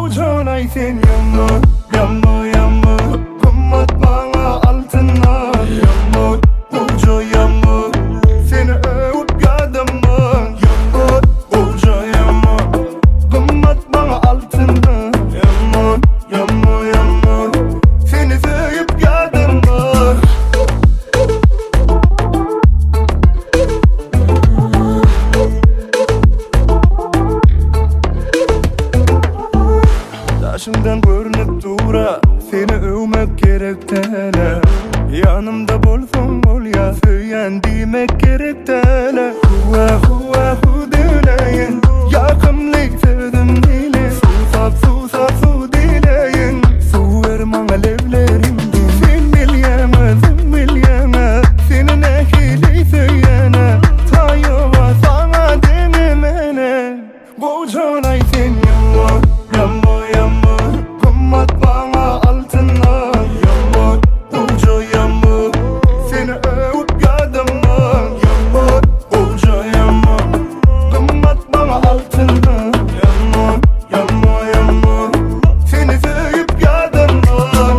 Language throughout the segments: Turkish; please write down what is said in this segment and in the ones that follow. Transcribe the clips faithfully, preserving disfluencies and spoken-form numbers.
Boğucanay sen yağmur, yağmur, yağmur. Kımmet bana altınlar. Yağmur, boğuca yağmur. Seni övüp yadımın. Yağmur, boğuca yağmur. Kımmet bana altınlar. Yağmur, yağmur, yağmur. Seni sevip yadımın. Taşımdan görünüp dura, seni övmek gerek tele. Yanımda bolsun bol ya, söyleyen demek gerek tele. Huva huva hu dileyin, yakımlık sevdim dile. Susap susap su dileyin, su ver bana levlerimden. Sen bilyemez, sen bilyemez, senin ehli söyleyene. Tayova sana denemene. Boğucanay sen yağmur, yağmur, yağmur. Kımmet bana altınlar. Yağmur, boğuca yağmur. Seni övüp yadımın. Yağmur, boğuca yağmur. Kımmet bana altınlar. Yağmur, yağmur, yağmur. Seni sevip yadımın.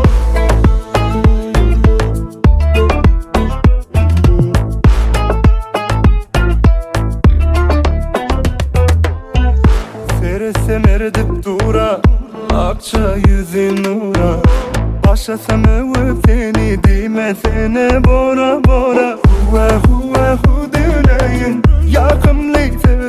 Seresem eredip dura, akça yüzün nura. Başlasam övüp seni, demesene bora bora. Huva huva hu dileyin, yakımlık sevdim.